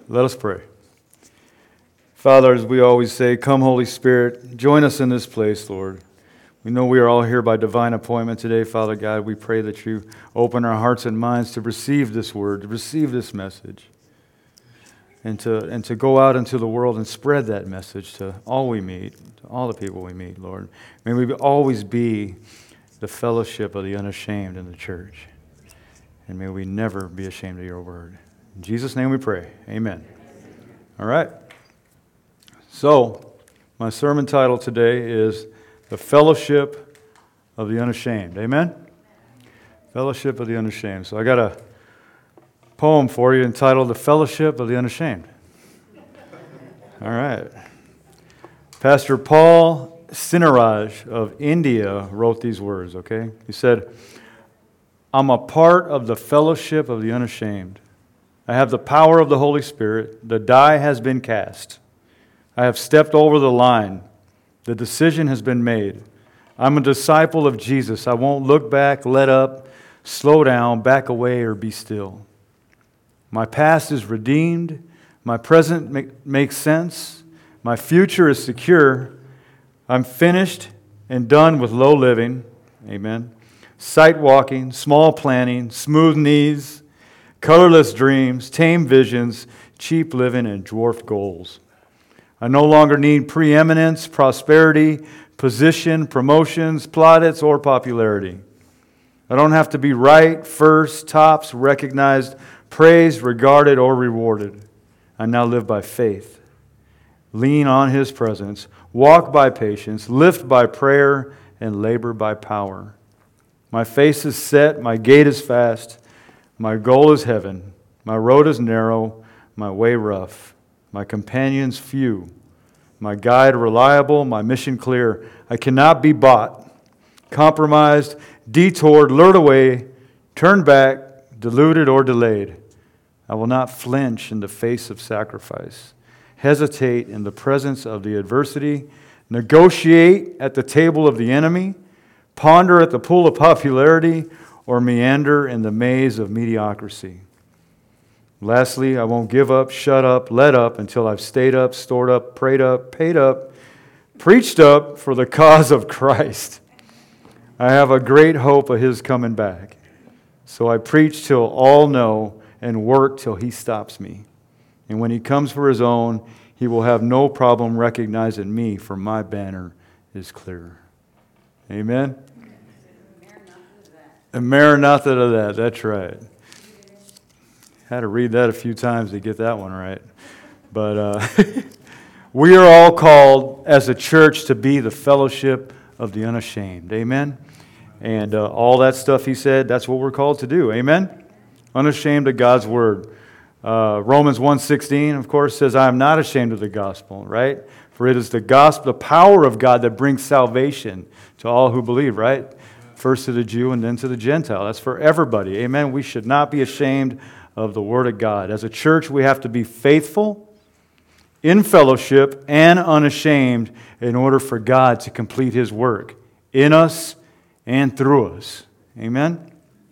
Let us pray. Father, as we always say, come Holy Spirit, join us in this place, Lord. We know we are all here by divine appointment today, Father God. We pray that you open our hearts and minds to receive this word, to receive this message, and to go out into the world and spread that message to all we meet, to all the people we meet, Lord. May we always be the fellowship of the unashamed in the church. And may we never be ashamed of your word. In Jesus' name we pray. Amen. All right. So, my sermon title today is The Fellowship of the Unashamed. Amen? Fellowship of the Unashamed. So I got a poem for you entitled The Fellowship of the Unashamed. All right. Pastor Paul Sinaraj of India wrote these words, okay? He said, I'm a part of the fellowship of the unashamed. I have the power of the Holy Spirit. The die has been cast. I have stepped over the line. The decision has been made. I'm a disciple of Jesus. I won't look back, let up, slow down, back away, or be still. My past is redeemed. My present makes sense. My future is secure. I'm finished and done with low living. Amen. Sight walking, small planning, smooth knees, colorless dreams, tame visions, cheap living, and dwarfed goals. I no longer need preeminence, prosperity, position, promotions, plaudits, or popularity. I don't have to be right, first, tops, recognized, praised, regarded, or rewarded. I now live by faith. Lean on His presence, walk by patience, lift by prayer, and labor by power. My face is set, my gait is fast, my goal is heaven, my road is narrow, my way rough, my companions few, my guide reliable, my mission clear. I cannot be bought, compromised, detoured, lured away, turned back, deluded, or delayed. I will not flinch in the face of sacrifice, hesitate in the presence of the adversity, negotiate at the table of the enemy, ponder at the pool of popularity, or meander in the maze of mediocrity. Lastly, I won't give up, shut up, let up until I've stayed up, stored up, prayed up, paid up, preached up for the cause of Christ. I have a great hope of His coming back. So I preach till all know and work till He stops me. And when He comes for His own, He will have no problem recognizing me, for my banner is clear. Amen? And Maranatha to that, that's right. Had to read that a few times to get that one right. But we are all called as a church to be the fellowship of the unashamed. Amen? And all that stuff he said, that's what we're called to do. Amen? Unashamed of God's word. Romans 1:16, of course, says, I am not ashamed of the gospel, right? For it is the gospel, the power of God that brings salvation to all who believe, right? First to the Jew and then to the Gentile. That's for everybody. Amen? We should not be ashamed of the Word of God. As a church, we have to be faithful, in fellowship, and unashamed in order for God to complete His work in us and through us. Amen?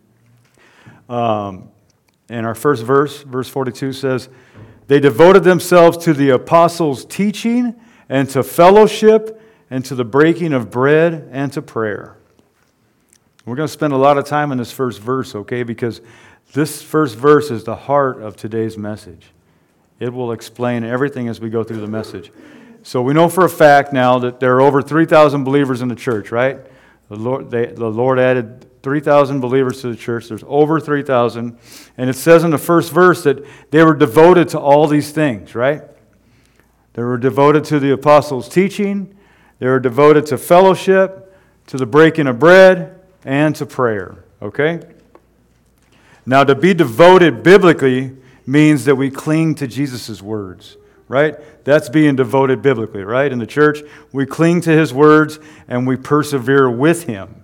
And our first verse 42 says, they devoted themselves to the apostles' teaching and to fellowship and to the breaking of bread and to prayer. We're going to spend a lot of time in this first verse, okay? Because this first verse is the heart of today's message. It will explain everything as we go through the message. So we know for a fact now that there are over 3,000 believers in the church, right? The Lord added 3,000 believers to the church. There's over 3,000. And it says in the first verse that they were devoted to all these things, right? They were devoted to the apostles' teaching. They were devoted to fellowship, to the breaking of bread, and to prayer, okay? Now, to be devoted biblically means that we cling to Jesus' words, right? That's being devoted biblically, right? In the church, we cling to His words and we persevere with Him.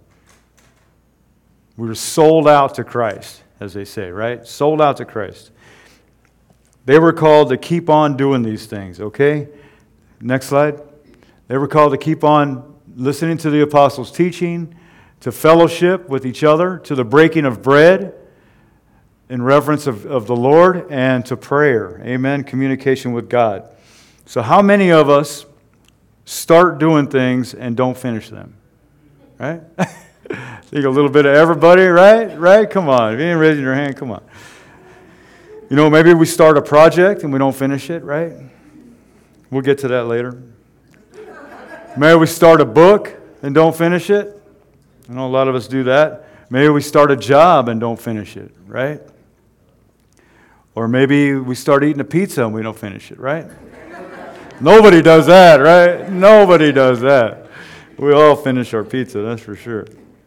We're sold out to Christ, as they say, right? Sold out to Christ. They were called to keep on doing these things, okay? Next slide. They were called to keep on listening to the apostles' teaching, to fellowship with each other, to the breaking of bread, in reverence of the Lord and to prayer. Amen. Communication with God. So how many of us start doing things and don't finish them? Right? Think a little bit of everybody, right? Right? Come on. If you ain't raising your hand, come on. You know, maybe we start a project and we don't finish it, right? We'll get to that later. Maybe we start a book and don't finish it. I know a lot of us do that. Maybe we start a job and don't finish it, right? Or maybe we start eating a pizza and we don't finish it, right? Nobody does that, right? Nobody does that. We all finish our pizza, that's for sure.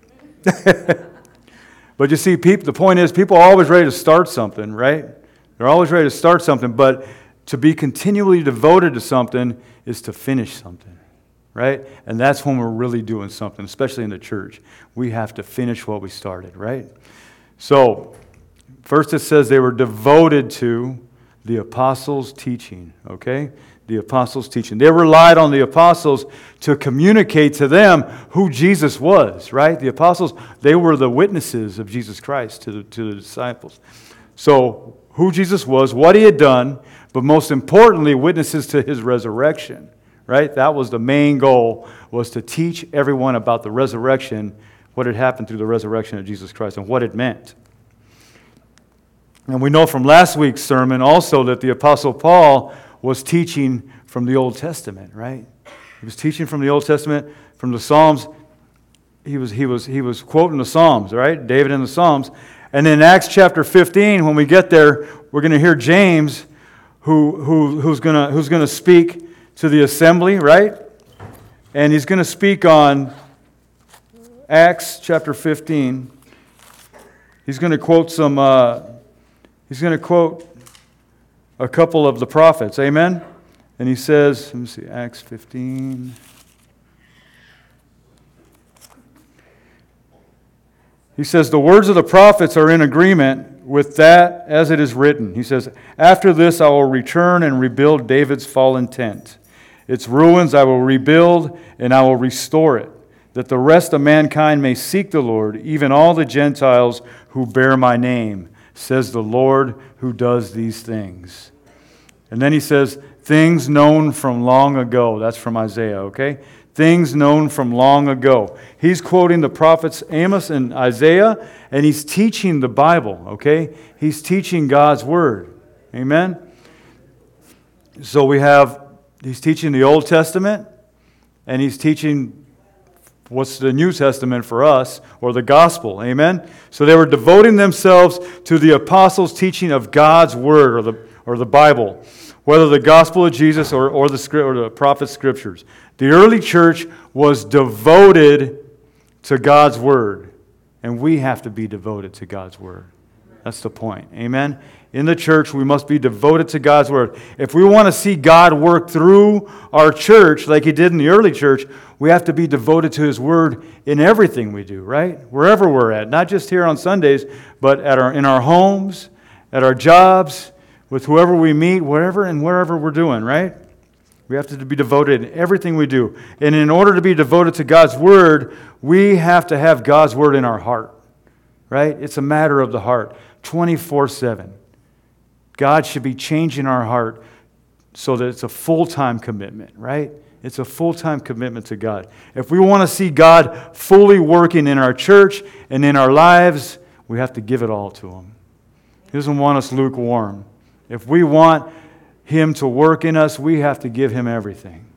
But you see, the point is, people are always ready to start something, right? They're always ready to start something, but to be continually devoted to something is to finish something, right? And that's when we're really doing something, especially in the church. We have to finish what we started, right? So, first it says they were devoted to the apostles' teaching, okay? The apostles' teaching. They relied on the apostles to communicate to them who Jesus was, right? The apostles, they were the witnesses of Jesus Christ to the disciples. So, who Jesus was, what he had done, but most importantly, witnesses to his resurrection, right? That was the main goal, was to teach everyone about the resurrection, what had happened through the resurrection of Jesus Christ, and what it meant. And we know from last week's sermon also that the Apostle Paul was teaching from the Old Testament, right? He was teaching from the Old Testament, from the Psalms. He was quoting the Psalms, right? David in the Psalms. And in Acts chapter 15, when we get there, we're going to hear James, who's going to speak to the assembly, right? And he's going to speak on Acts chapter 15. He's going to quote He's going to quote a couple of the prophets. Amen? And he says, let me see, Acts 15. He says, the words of the prophets are in agreement with that as it is written. He says, after this I will return and rebuild David's fallen tent. Its ruins I will rebuild and I will restore it, that the rest of mankind may seek the Lord, even all the Gentiles who bear my name, says the Lord who does these things. And then he says, things known from long ago. That's from Isaiah, okay? Things known from long ago. He's quoting the prophets Amos and Isaiah, and he's teaching the Bible, okay? He's teaching God's Word. Amen? So he's teaching the Old Testament, and he's teaching what's the New Testament for us, or the gospel. Amen? So they were devoting themselves to the apostles' teaching of God's Word, or the Bible, whether the gospel of Jesus or the prophet's scriptures. The early church was devoted to God's Word, and we have to be devoted to God's Word. That's the point. Amen? In the church, we must be devoted to God's Word. If we want to see God work through our church like He did in the early church, we have to be devoted to His Word in everything we do, right? Wherever we're at. Not just here on Sundays, but in our homes, at our jobs, with whoever we meet, wherever we're doing, right? We have to be devoted in everything we do. And in order to be devoted to God's Word, we have to have God's Word in our heart, right? It's a matter of the heart, 24/7. God should be changing our heart so that it's a full-time commitment, right? It's a full-time commitment to God. If we want to see God fully working in our church and in our lives, we have to give it all to Him. He doesn't want us lukewarm. If we want Him to work in us, we have to give Him everything.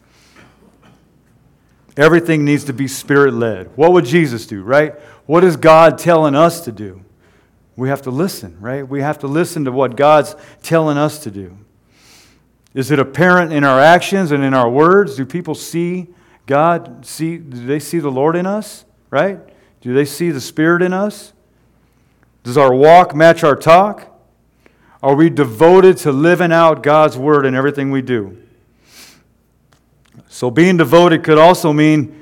Everything needs to be Spirit-led. What would Jesus do, right? What is God telling us to do? We have to listen, right? We have to listen to what God's telling us to do. Is it apparent in our actions and in our words? Do people see God? Do they see the Lord in us, right? Do they see the Spirit in us? Does our walk match our talk? Are we devoted to living out God's Word in everything we do? So being devoted could also mean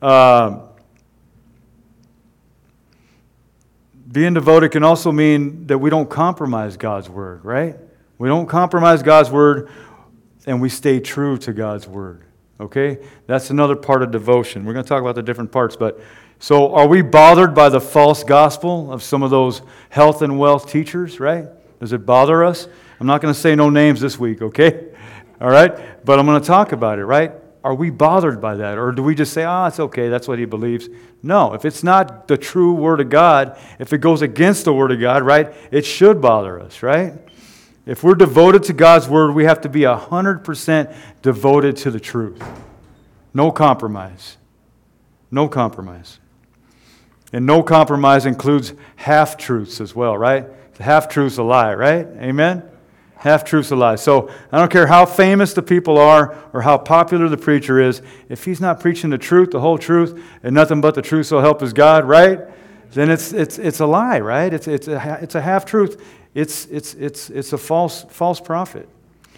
that we don't compromise God's Word, right? We don't compromise God's Word, and we stay true to God's Word, okay? That's another part of devotion. We're going to talk about the different parts, but So are we bothered by the false gospel of some of those health and wealth teachers, right? Does it bother us? I'm not going to say no names this week, okay? All right? But I'm going to talk about it, right? Are we bothered by that? Or do we just say, it's okay, that's what he believes? No, if it's not the true Word of God, if it goes against the Word of God, right, it should bother us, right? If we're devoted to God's Word, we have to be 100% devoted to the truth. No compromise. No compromise. And no compromise includes half-truths as well, right? The half-truth's a lie, right? Amen? Half-truth's a lie. So I don't care how famous the people are or how popular the preacher is, if he's not preaching the truth, the whole truth, and nothing but the truth so help us God, right? Then it's a lie, right? It's a half-truth. It's a false prophet.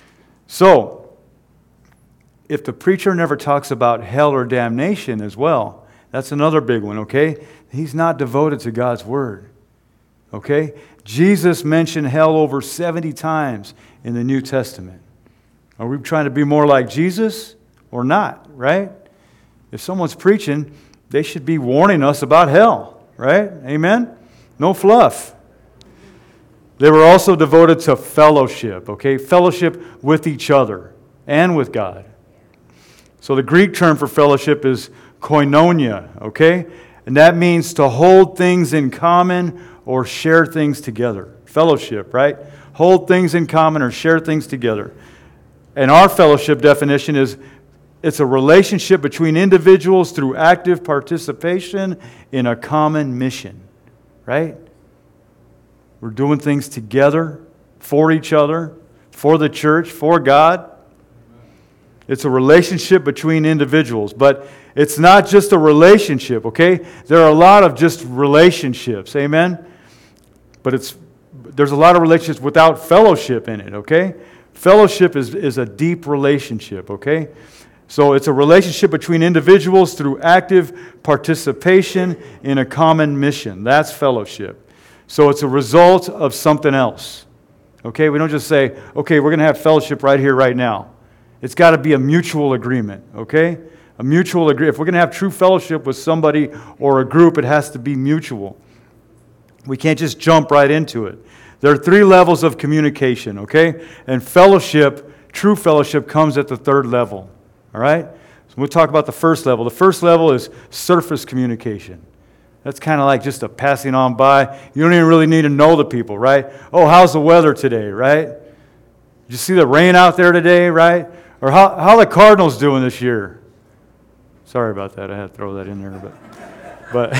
So if the preacher never talks about hell or damnation as well, that's another big one, okay? He's not devoted to God's Word, okay? Jesus mentioned hell over 70 times in the New Testament. Are we trying to be more like Jesus or not, right? If someone's preaching, they should be warning us about hell, right? Amen? No fluff. They were also devoted to fellowship, okay? Fellowship with each other and with God. So the Greek term for fellowship is koinonia, okay? And that means to hold things in common or share things together. Fellowship, right? Hold things in common or share things together. And our fellowship definition is it's a relationship between individuals through active participation in a common mission, right? We're doing things together for each other, for the church, for God. It's a relationship between individuals, but it's not just a relationship, okay? There are a lot of just relationships, amen? But there's a lot of relationships without fellowship in it, okay? Fellowship is a deep relationship, okay? So it's a relationship between individuals through active participation in a common mission. That's fellowship. So it's a result of something else, okay? We don't just say, okay, we're going to have fellowship right here, right now. It's got to be a mutual agreement, okay? A mutual agreement. If we're going to have true fellowship with somebody or a group, it has to be mutual. We can't just jump right into it. There are 3 levels of communication, okay? And fellowship, true fellowship, comes at the 3rd level, all right? So we'll talk about the first level. The first level is surface communication. That's kind of like just a passing on by. You don't even really need to know the people, right? Oh, how's the weather today, right? Did you see the rain out there today, right? Or how the Cardinals doing this year? Sorry about that. I had to throw that in there, but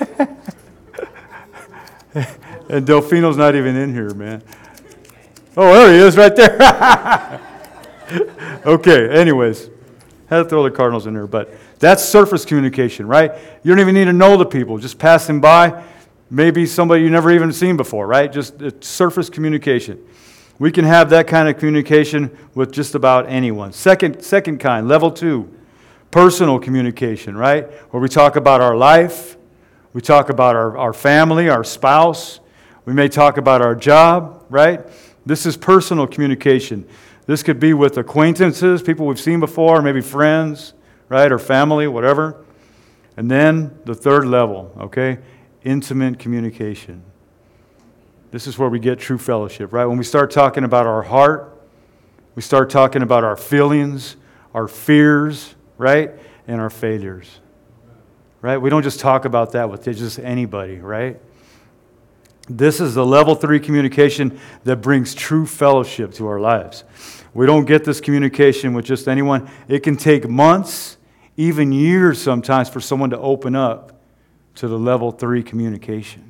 and Delfino's not even in here, man. Oh, there he is, right there. Okay. Anyways, had to throw the Cardinals in there, but that's surface communication, right? You don't even need to know the people. Just passing by, maybe somebody you never even seen before, right? Just surface communication. We can have that kind of communication with just about anyone. Second kind, level 2, personal communication, right? Where we talk about our life, we talk about our family, our spouse, we may talk about our job, right? This is personal communication. This could be with acquaintances, people we've seen before, maybe friends, right, or family, whatever. And then the 3rd level, okay, intimate communication. This is where we get true fellowship, right? When we start talking about our heart, we start talking about our feelings, our fears, right? And our failures, right? We don't just talk about that with just anybody, right? This is the level 3 communication that brings true fellowship to our lives. We don't get this communication with just anyone. It can take months, even years sometimes, for someone to open up to the level 3 communication.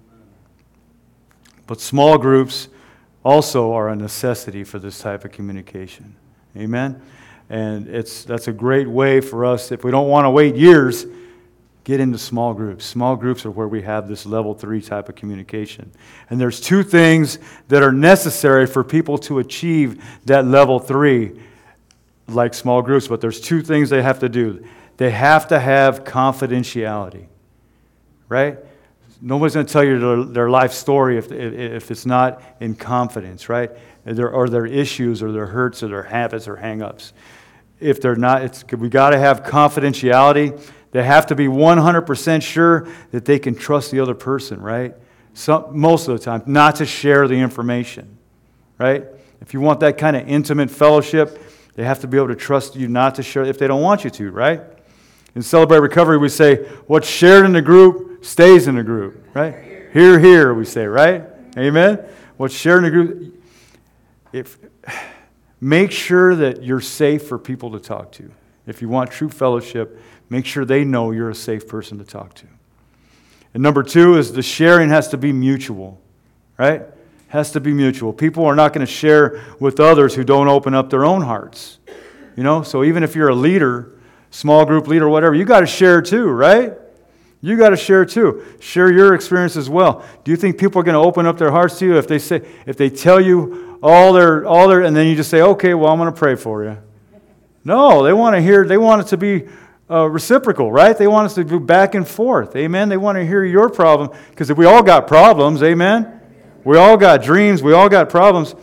But small groups also are a necessity for this type of communication. Amen? And that's a great way for us, if we don't want to wait years, get into small groups. Small groups are where we have this level 3 type of communication. And there's 2 things that are necessary for people to achieve that level 3, like small groups, but there's 2 things they have to do. They have to have confidentiality, right? Nobody's going to tell you their life story if it's not in confidence, right? Or their issues or their hurts or their habits or hang-ups. If they're not, we got to have confidentiality. They have to be 100% sure that they can trust the other person, right? Most of the time, not to share the information, right? If you want that kind of intimate fellowship, they have to be able to trust you not to share if they don't want you to, right? In Celebrate Recovery, we say, what's shared in the group stays in the group, right? Hear, hear, we say, right? Amen? What's shared in the group, make sure that you're safe for people to talk to. If you want true fellowship, make sure they know you're a safe person to talk to. And number 2 is the sharing has to be mutual, right? Has to be mutual. People are not going to share with others who don't open up their own hearts. So even if you're a leader, small group leader, whatever, you got to share too, right? You got to share too. Share your experience as well. Do you think people are going to open up their hearts to you if they tell you all their, and then you just say, okay, well, I'm going to pray for you? No, they want it to be reciprocal, right? They want us to do back and forth, amen? They want to hear your problem, because we all got problems, amen? We all got dreams, we all got problems.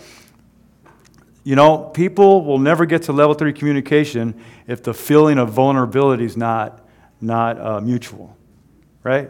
People will never get to level 3 communication if the feeling of vulnerability is not mutual, right?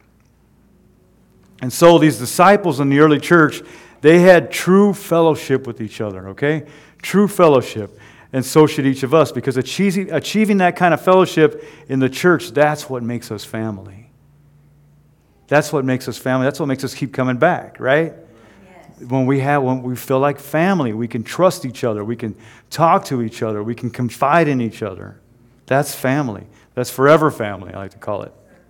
And so these disciples in the early church, they had true fellowship with each other, okay? True fellowship. And so should each of us, because achieving that kind of fellowship in the church, that's what makes us family. That's what makes us family. That's what makes us keep coming back, right? Yes. When we feel like family, we can trust each other, we can talk to each other, we can confide in each other. That's family. That's forever family, I like to call it.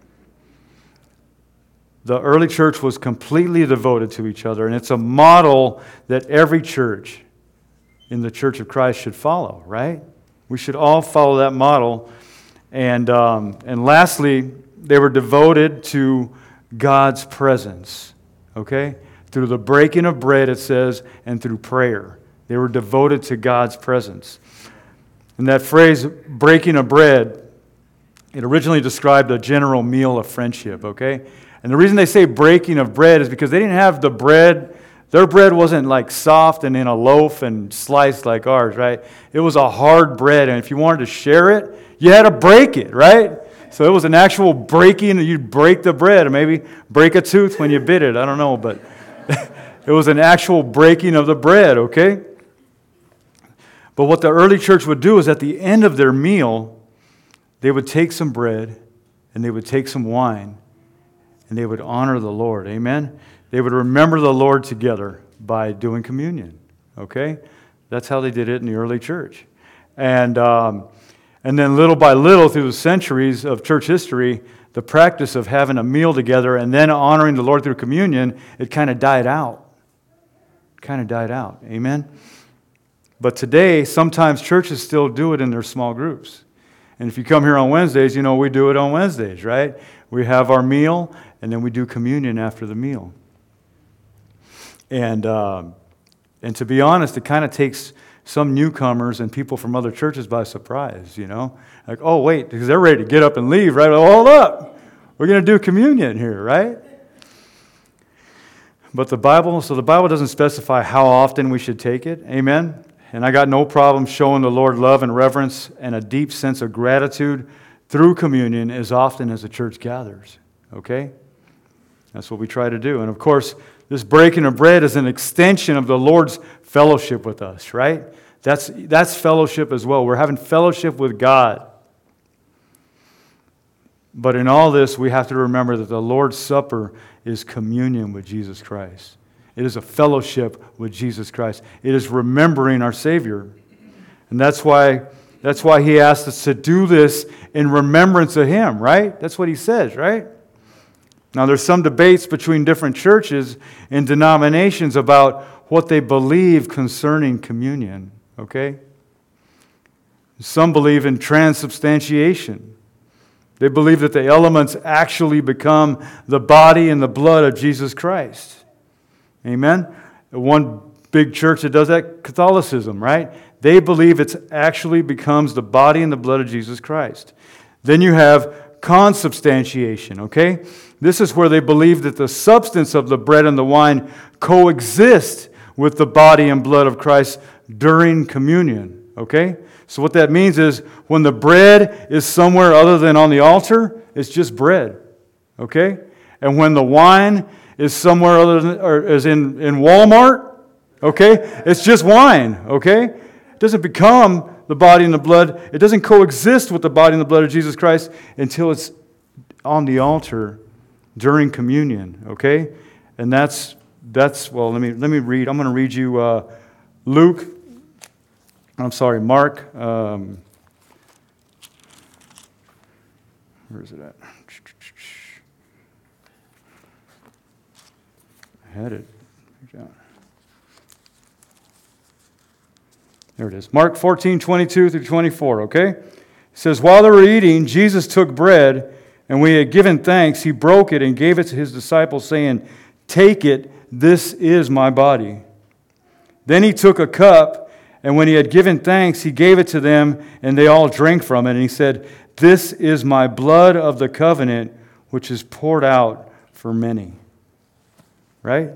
The early church was completely devoted to each other, and it's a model that every church in the Church of Christ should follow, right? We should all follow that model. And lastly, they were devoted to God's presence, okay? Through the breaking of bread, it says, and through prayer. They were devoted to God's presence. And that phrase, breaking of bread, it originally described a general meal of friendship, okay? And the reason they say breaking of bread is because they didn't have the bread. Their bread wasn't like soft and in a loaf and sliced like ours, right? It was a hard bread, and if you wanted to share it, you had to break it, right? So it was an actual breaking. You'd break the bread, or maybe break a tooth when you bit it. I don't know, but it was an actual breaking of the bread, okay? But what the early church would do is at the end of their meal, they would take some bread and they would take some wine and they would honor the Lord, amen? They would remember the Lord together by doing communion, okay? That's how they did it in the early church. And then little by little through the centuries of church history, the practice of having a meal together and then honoring the Lord through communion, it kind of died out. Amen? But sometimes churches still do it in their small groups. And if you come here on Wednesdays, we do it on Wednesdays, right? We have our meal, and then we do communion after the meal. And to be honest, it kind of takes some newcomers and people from other churches by surprise, Like, oh, wait, because they're ready to get up and leave, right? Hold up. We're going to do communion here, right? But the Bible doesn't specify how often we should take it. Amen? And I got no problem showing the Lord love and reverence and a deep sense of gratitude through communion as often as the church gathers. Okay? That's what we try to do. And of course, this breaking of bread is an extension of the Lord's fellowship with us, right? That's fellowship as well. We're having fellowship with God. But in all this, we have to remember that the Lord's Supper is communion with Jesus Christ. It is a fellowship with Jesus Christ. It is remembering our Savior. And that's why He asked us to do this in remembrance of Him, right? That's what He says, right? Now, there's some debates between different churches and denominations about what they believe concerning communion, okay? Some believe in transubstantiation. They believe that the elements actually become the body and the blood of Jesus Christ. Amen? One big church that does that, Catholicism, right? They believe it actually becomes the body and the blood of Jesus Christ. Then you have consubstantiation, okay? This is where they believe that the substance of the bread and the wine coexist with the body and blood of Christ during communion, Okay? So what that means is when the bread is somewhere other than on the altar, it's just bread. Okay? And when the wine is somewhere other than, or is in Walmart, okay, it's just wine. Okay? It doesn't become the body and the blood. It doesn't coexist with the body and the blood of Jesus Christ until it's on the altar during communion. Okay? And that's well, let me read. I'm going to read you Mark. Where is it at? I had it. There it is. Mark 14:22 through 24, okay? It says, while they were eating, Jesus took bread, and when he had given thanks, he broke it and gave it to his disciples, saying, take it, this is my body. Then he took a cup, and when he had given thanks, he gave it to them, and they all drank from it. And he said, this is my blood of the covenant, which is poured out for many. Right?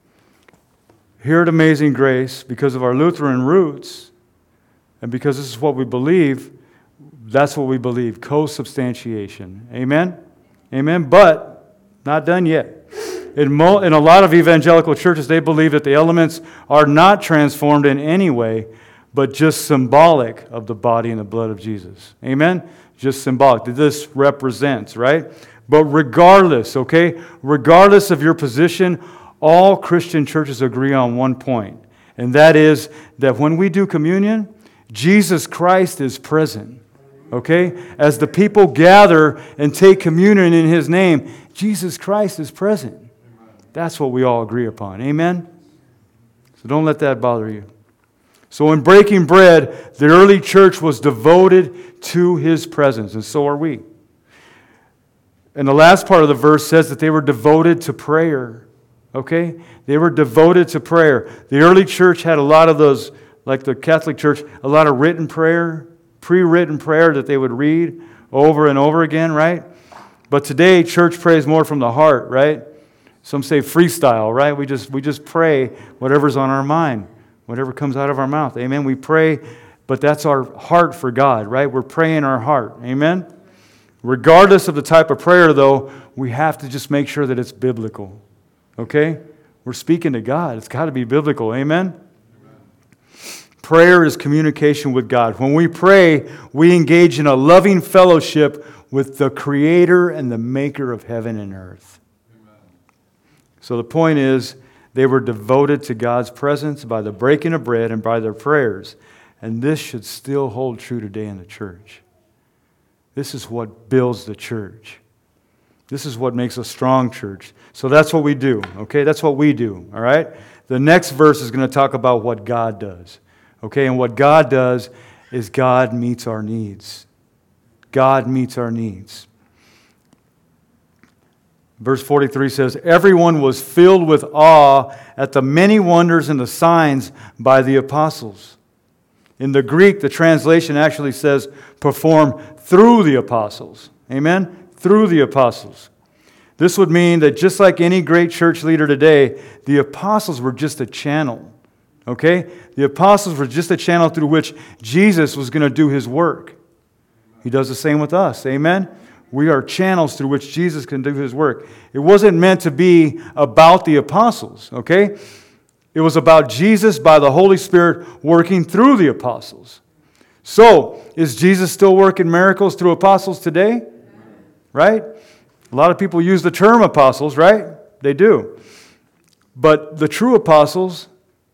Here at Amazing Grace, because of our Lutheran roots, and because this is what we believe, that's what we believe, co-substantiation. Amen? Amen? But not done yet. In a lot of evangelical churches, they believe that the elements are not transformed in any way, but just symbolic of the body and the blood of Jesus. Amen? Just symbolic. That this represents, right? But regardless, okay? Regardless of your position, all Christian churches agree on one point. And that is that when we do communion, Jesus Christ is present. Okay? As the people gather and take communion in His name, Jesus Christ is present. That's what we all agree upon. Amen? So don't let that bother you. So in breaking bread, the early church was devoted to His presence, and so are we. And the last part of the verse says that they were devoted to prayer. Okay? They were devoted to prayer. The early church had a lot of those, like the Catholic Church, a lot of written prayer, pre-written prayer that they would read over and over again, right? But today, church prays more from the heart, right? Some say freestyle, right? We just pray whatever's on our mind, whatever comes out of our mouth. Amen? We pray, but that's our heart for God, right? We're praying our heart. Amen? Regardless of the type of prayer, though, we have to just make sure that it's biblical. Okay? We're speaking to God. It's got to be biblical. Amen? Prayer is communication with God. When we pray, we engage in a loving fellowship with the Creator and the Maker of heaven and earth. Amen. So the point is, they were devoted to God's presence by the breaking of bread and by their prayers. And this should still hold true today in the church. This is what builds the church. This is what makes a strong church. So that's what we do, okay? That's what we do, all right? The next verse is going to talk about what God does, okay? And what God does is God meets our needs. God meets our needs. Verse 43 says, everyone was filled with awe at the many wonders and the signs by the apostles. In the Greek, the translation actually says, perform through the apostles. Amen? Through the apostles. This would mean that just like any great church leader today, the apostles were just a channel. Okay? The apostles were just a channel through which Jesus was going to do His work. He does the same with us. Amen? We are channels through which Jesus can do His work. It wasn't meant to be about the apostles. Okay? It was about Jesus by the Holy Spirit working through the apostles. So, is Jesus still working miracles through apostles today? Right? A lot of people use the term apostles, right? They do. But the true apostles,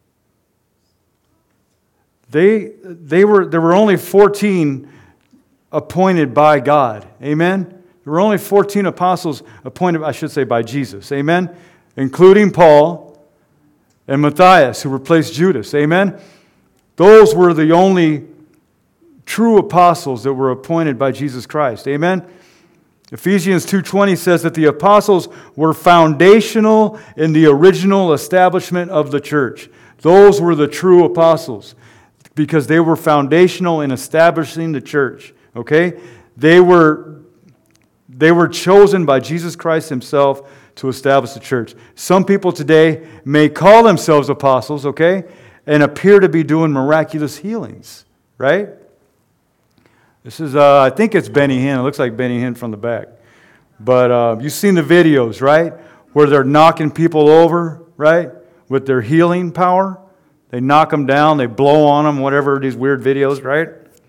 there were only 14 appointed by God. Amen? There were only 14 apostles appointed, I should say, by Jesus. Amen? Including Paul and Matthias, who replaced Judas. Amen? Those were the only true apostles that were appointed by Jesus Christ. Amen? Ephesians 2:20 says that the apostles were foundational in the original establishment of the church. Those were the true apostles because they were foundational in establishing the church. Okay? They were chosen by Jesus Christ Himself to establish the church. Some people today may call themselves apostles, okay, and appear to be doing miraculous healings. right? This is, I think it's Benny Hinn. It looks like Benny Hinn from the back. But you've seen the videos, right? Where they're knocking people over, right? With their healing power. They knock them down, they blow on them, whatever, these weird videos, right?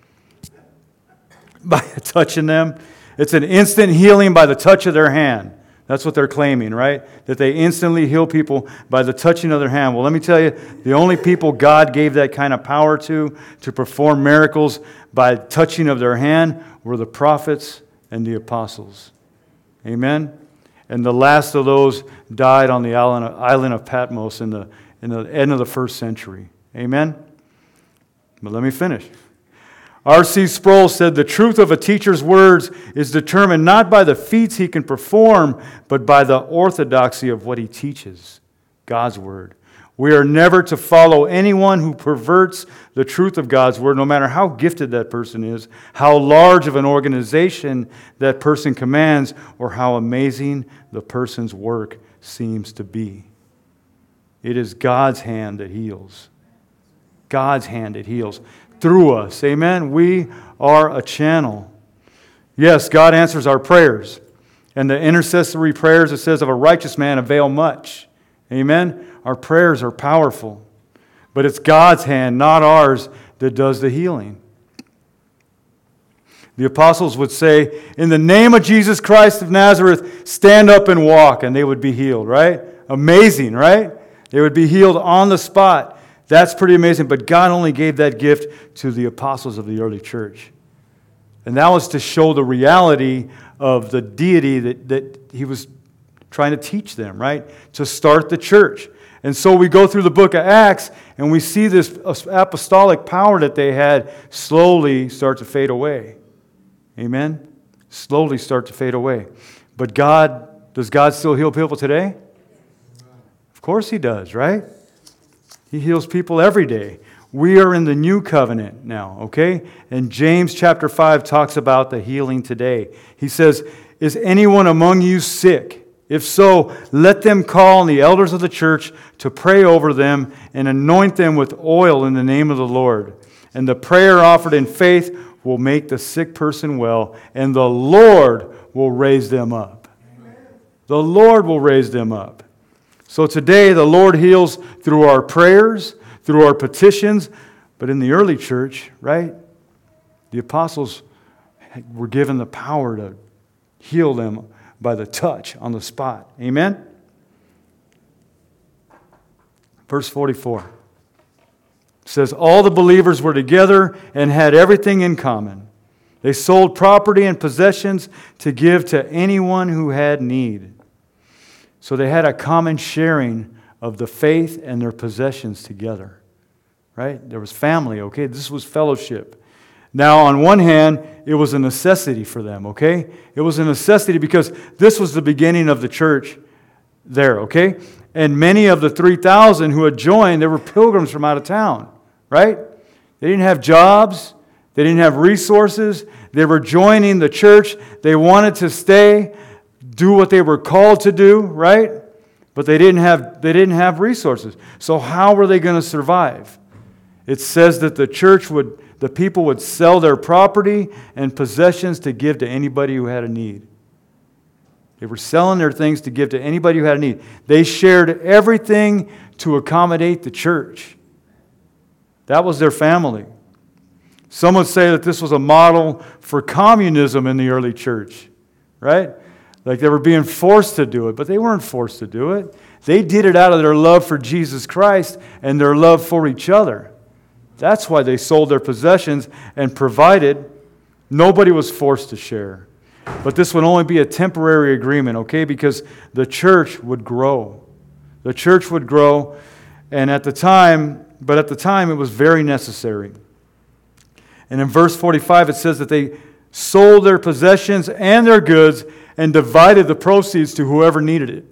By touching them. It's an instant healing by the touch of their hand. That's what they're claiming, right? That they instantly heal people by the touching of their hand. Well, let me tell you, the only people God gave that kind of power to perform miracles by touching of their hand, were the prophets and the apostles. Amen? And the last of those died on the island of Patmos in the end of the first century. Amen? But let me finish. R.C. Sproul said, the truth of a teacher's words is determined not by the feats he can perform, but by the orthodoxy of what he teaches, God's word. We are never to follow anyone who perverts the truth of God's word, no matter how gifted that person is, how large of an organization that person commands, or how amazing the person's work seems to be. It is God's hand that heals. God's hand that heals through us. Amen? We are a channel. Yes, God answers our prayers. And the intercessory prayers, it says, of a righteous man avail much. Amen? Our prayers are powerful. But it's God's hand, not ours, that does the healing. The apostles would say, in the name of Jesus Christ of Nazareth, stand up and walk, and they would be healed, right? Amazing, right? They would be healed on the spot. That's pretty amazing. But God only gave that gift to the apostles of the early church. And that was to show the reality of the deity that he was trying to teach them, right? To start the church. And so we go through the book of Acts, and we see this apostolic power that they had slowly start to fade away. Amen? Slowly start to fade away. But does God still heal people today? Of course He does, right? He heals people every day. We are in the new covenant now, okay? And James chapter 5 talks about the healing today. He says, is anyone among you sick? If so, let them call on the elders of the church to pray over them and anoint them with oil in the name of the Lord. And the prayer offered in faith will make the sick person well, and the Lord will raise them up. Amen. The Lord will raise them up. So today, the Lord heals through our prayers, through our petitions, but in the early church, right, the apostles were given the power to heal them by the touch on the spot. Amen? Verse 44 says, all the believers were together and had everything in common. They sold property and possessions to give to anyone who had need. So they had a common sharing of the faith and their possessions together. Right? There was family, okay? This was fellowship. Now, on one hand, it was a necessity for them, okay? It was a necessity because this was the beginning of the church there, okay? And many of the 3,000 who had joined, they were pilgrims from out of town, right? They didn't have jobs. They didn't have resources. They were joining the church. They wanted to stay, do what they were called to do, right? But they didn't have resources. So how were they going to survive? It says that the people would sell their property and possessions to give to anybody who had a need. They were selling their things to give to anybody who had a need. They shared everything to accommodate the church. That was their family. Some would say that this was a model for communism in the early church, right? Like they were being forced to do it, but they weren't forced to do it. They did it out of their love for Jesus Christ and their love for each other. That's why they sold their possessions and provided. Nobody was forced to share. But this would only be a temporary agreement, okay? Because the church would grow. The church would grow, and at the time it was very necessary. And in verse 45 it says that they sold their possessions and their goods and divided the proceeds to whoever needed it.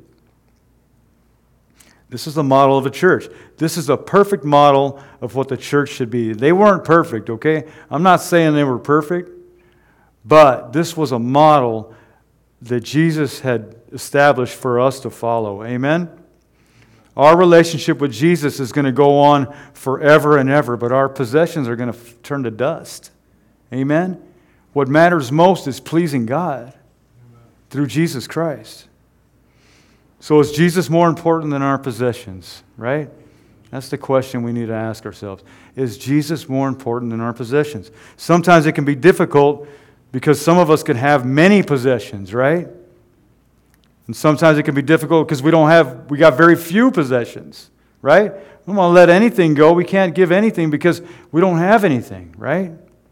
This is the model of a church. This is a perfect model of what the church should be. They weren't perfect, okay? I'm not saying they were perfect, but this was a model that Jesus had established for us to follow. Amen? Our relationship with Jesus is going to go on forever and ever, but our possessions are going to turn to dust. Amen? What matters most is pleasing God through Jesus Christ. So is Jesus more important than our possessions, right? That's the question we need to ask ourselves. Is Jesus more important than our possessions? Sometimes it can be difficult because some of us can have many possessions, right? And sometimes it can be difficult because we got very few possessions, right? We don't want to let anything go. We can't give anything because we don't have anything, right?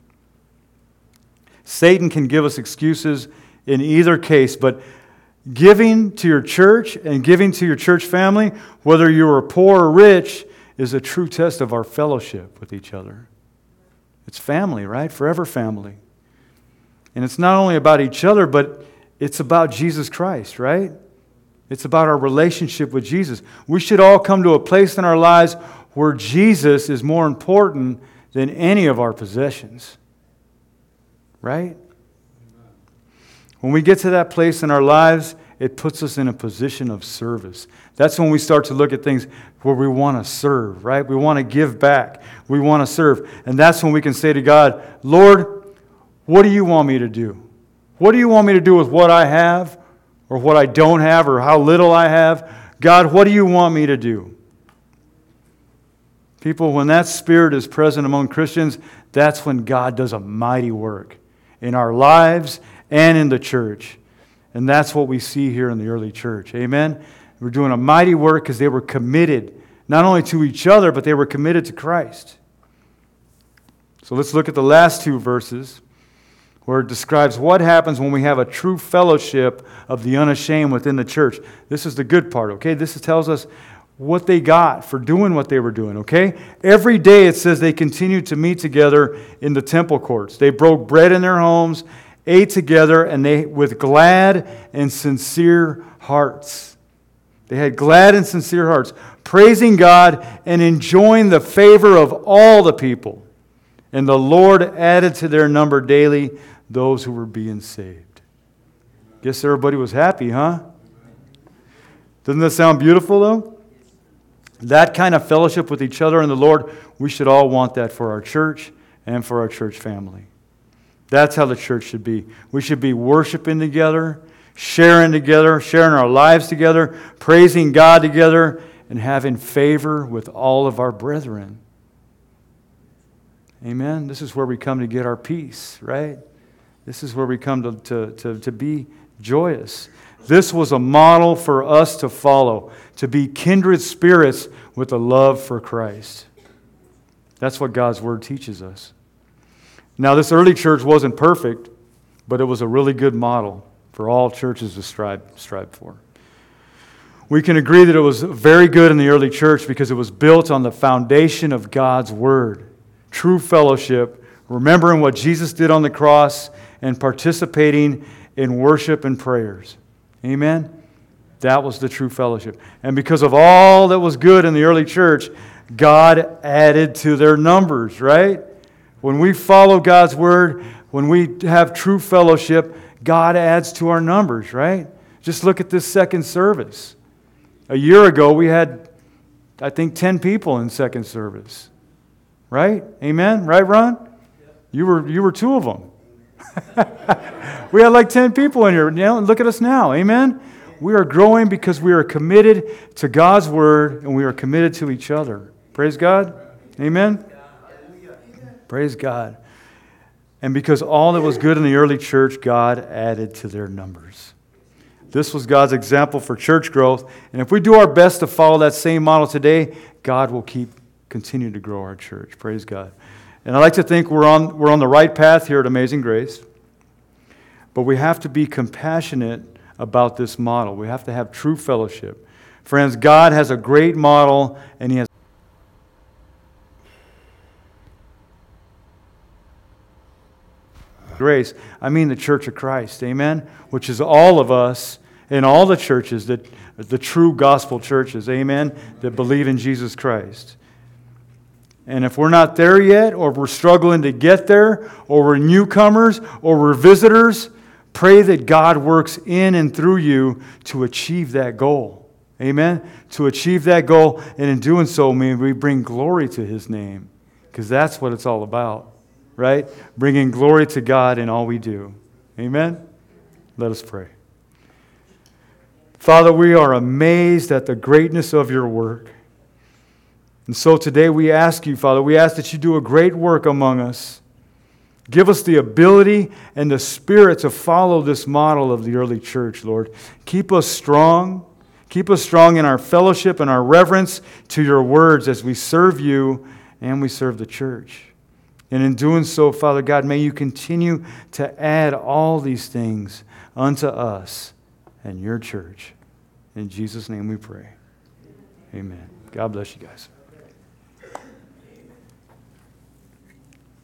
Satan can give us excuses in either case, but giving to your church and giving to your church family, whether you are poor or rich, is a true test of our fellowship with each other. It's family, right? Forever family. And it's not only about each other, but it's about Jesus Christ, right? It's about our relationship with Jesus. We should all come to a place in our lives where Jesus is more important than any of our possessions. Right? When we get to that place in our lives, it puts us in a position of service. That's when we start to look at things where we want to serve, right? We want to give back. We want to serve. And that's when we can say to God, Lord, what do you want me to do? What do you want me to do with what I have or what I don't have or how little I have? God, what do you want me to do? People, when that spirit is present among Christians, that's when God does a mighty work in our lives and in the church. And that's what we see here in the early church. Amen? We're doing a mighty work because they were committed, not only to each other, but they were committed to Christ. So let's look at the last two verses where it describes what happens when we have a true fellowship of the unashamed within the church. This is the good part, okay? This tells us what they got for doing what they were doing, okay? Every day it says they continued to meet together in the temple courts. They broke bread in their homes, ate together, and they with glad and sincere hearts. They had glad and sincere hearts, praising God and enjoying the favor of all the people. And the Lord added to their number daily those who were being saved. Guess everybody was happy, huh? Doesn't that sound beautiful, though? That kind of fellowship with each other and the Lord, we should all want that for our church and for our church family. That's how the church should be. We should be worshiping together, sharing our lives together, praising God together, and having favor with all of our brethren. Amen? This is where we come to get our peace, right? This is where we come to be joyous. This was a model for us to follow, to be kindred spirits with a love for Christ. That's what God's Word teaches us. Now, this early church wasn't perfect, but it was a really good model for all churches to strive for. We can agree that it was very good in the early church because it was built on the foundation of God's Word. True fellowship, remembering what Jesus did on the cross, and participating in worship and prayers. Amen? That was the true fellowship. And because of all that was good in the early church, God added to their numbers, right? When we follow God's Word, when we have true fellowship, God adds to our numbers, right? Just look at this second service. A year ago, we had, I think, 10 people in second service. Right? Amen? Right, Ron? You were two of them. We had like 10 people in here. Now, look at us now. Amen? We are growing because we are committed to God's Word and we are committed to each other. Praise God. Amen? Praise God. And because all that was good in the early church, God added to their numbers. This was God's example for church growth. And if we do our best to follow that same model today, God will continue to grow our church. Praise God. And I like to think we're on the right path here at Amazing Grace. But we have to be compassionate about this model. We have to have true fellowship. Friends, God has a great model, and He has grace. I mean the Church of Christ, amen? Which is all of us and all the churches, the true gospel churches, amen, that believe in Jesus Christ. And if we're not there yet, or we're struggling to get there, or we're newcomers, or we're visitors, pray that God works in and through you to achieve that goal. Amen? To achieve that goal, and in doing so, may we bring glory to His name, because that's what it's all about, right? Bringing glory to God in all we do. Amen? Let us pray. Father, we are amazed at the greatness of your work. And so today we ask you, Father, we ask that you do a great work among us. Give us the ability and the spirit to follow this model of the early church, Lord. Keep us strong. Keep us strong in our fellowship and our reverence to your words as we serve you and we serve the church. And in doing so, Father God, may you continue to add all these things unto us and your church. In Jesus' name we pray. Amen. God bless you guys.